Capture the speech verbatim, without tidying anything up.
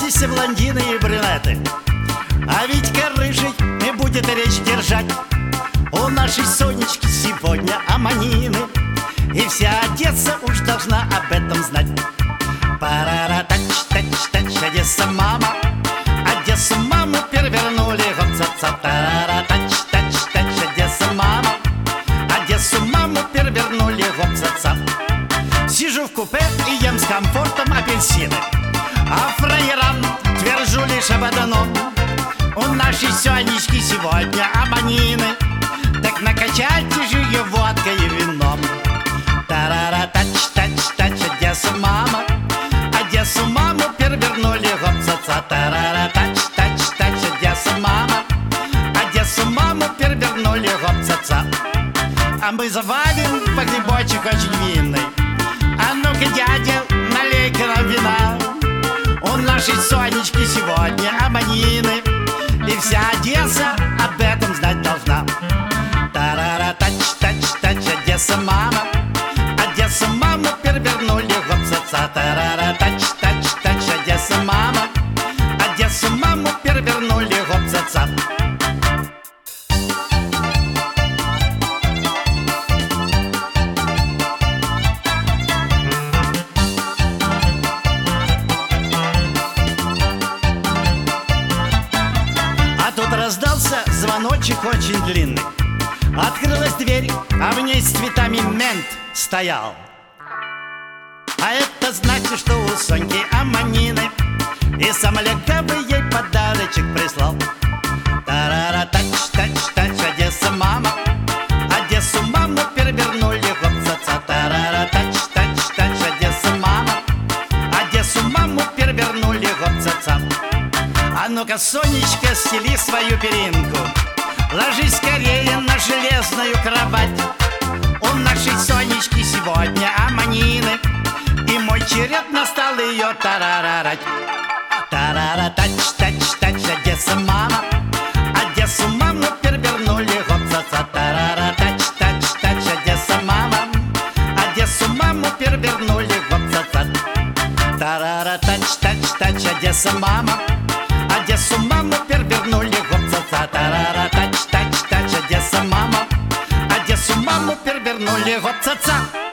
здесь и блондины, и брюнеты. А Витька рыжий не будет речь держать. У нашей Сонечки сегодня аманины, и вся Одесса уж должна об этом знать. Парара тач тач тач, Одесса мама, Одессу маму перевернули, гоп-ца-ца. Тарара тач тач тач, Одесса мама, Одессу маму перевернули, гоп-ца-ца. Сижу в купе и ем с комфортом апельсины, а фраерам твержу лишь об одном: у нашей Сонечки сегодня аманины, так накачайте же ее водкой и вином. Тарара тач тач тач, Одессу мама, Одессу маму перевернули, гоп-ца-ца. Тарара тач тач тач, Одессу мама, Одессу маму перевернули, гоп-ца-ца. А мы завалим погребочек очень винный. А ну-ка, дядя, налей-ка нам вина. У нашей Сонечки сегодня аманины, и вся Одесса об этом знать должна. Тарара тач тач тач, Одесса мама, Одессу маму перевернули, гоп-ца-ца. Тарара тач тач тач, Одесса мама, Одессу маму перевернули, гоп-ца-ца. Раздался звоночек очень длинный. Открылась дверь, а в ней с цветами мент стоял. А это значит, что у Соньки аманины, и сам легавый ей подарочек прислал. Тарара тач тач тач, Одесса мама, Одессу маму перевернули, гоп-ца-ца. Тарара тач тач тач, Одесса мама, Одессу маму перевернули, гоп-ца-ца. А ну-ка, Сонечка, стели свою перинку, ложись скорее на железную кровать. У нашей Сонечки сегодня аманины, и мой черед настал ее тарарарать. Тарара тач тач тач, Одесса мама, Одессу маму перевернули, гоп-ца-ца. Тарара тач тач тач, Одесса мама, Одессу маму перевернули, гоп-ца-ца. Тарара тач тач тач, Одесса мама, Одессу маму перевернули, гоп-ца-ца. Тарара тач тач тач, Одесса мама, Одессу маму перевернули, гоп-ца-ца.